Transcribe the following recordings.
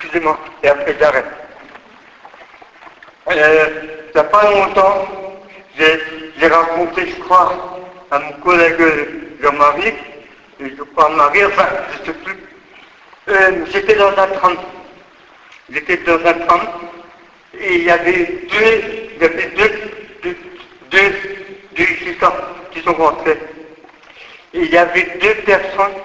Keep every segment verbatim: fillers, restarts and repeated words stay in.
excusez-moi, et après j'arrête. Euh, il n'y a pas longtemps, j'ai raconté, je crois, à mon collègue Jean-Marie, et je crois Marie, enfin, je ne sais plus. Euh, j'étais dans un tram. J'étais dans un tram, et il y avait deux, il y avait deux, deux, deux, deux gitans qui sont rentrés. Et il y avait deux personnes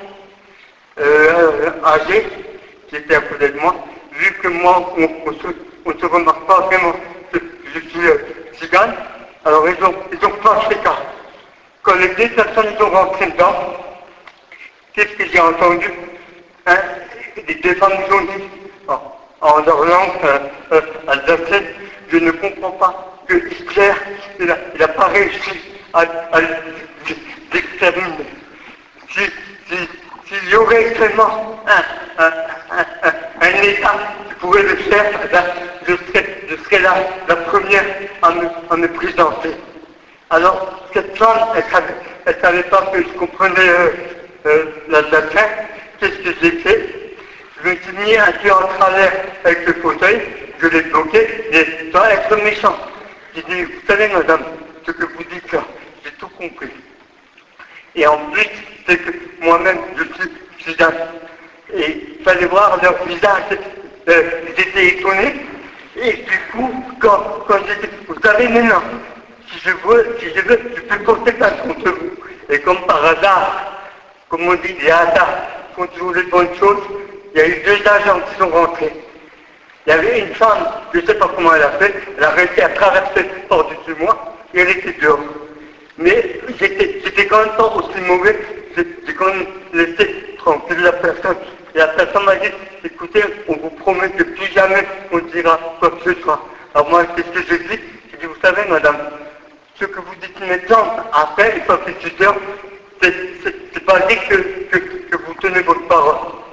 euh, âgées qui étaient à côté de moi, vu que moi, on ne se, on se remarque pas vraiment que je suis euh, cigane, alors ils ont, ils ont pas fait cas. Quand les deux personnes sont rentrées dedans, qu'est-ce que j'ai entendu, hein? Les deux femmes ont dit, en, en leur langue euh, euh, alsacienne, je ne comprends pas que Hitler, il n'a pas réussi à, à l'exterminer. Si, si, s'il y aurait seulement un, un, un, un, un État qui pourrait le faire, ben, je, serais, je serais la, la première à me, à me présenter. Alors, cette femme, elle ne savait, elle savait pas que je comprenais euh, euh, l'alsacien. Qu'est-ce que j'ai fait? Je me suis mis un peu en travers avec le fauteuil, je l'ai bloqué, et ça va être méchant. J'ai dit, vous savez madame, ce que vous dites là, j'ai tout compris. Et en plus, c'est que moi-même, je suis sudane. Et il fallait voir leur visage, euh, ils étaient étonnés. Et du coup, quand, quand j'ai dit, vous savez maintenant, si je veux, si je veux, je peux porter plainte contre vous. Et comme par hasard, comme on dit, les hasards font toujours les bonnes choses, il y a eu deux agents qui sont rentrés. Il y avait une femme, je ne sais pas comment elle a fait, elle a réussi à traverser par-dessus moi, et elle était dehors. Mais j'étais, j'étais quand même pas aussi mauvais, j'ai, j'ai quand même laissé tranquille la personne. Et la personne m'a dit, écoutez, on vous promet que plus jamais on dira quoi que ce soit. Alors moi, qu'est-ce que j'ai dit? J'ai dit, vous savez madame, ce que vous dites maintenant, après, une fois que je suis dehors, c'est, c'est, c'est pas dit que, que, que vous tenez votre parole.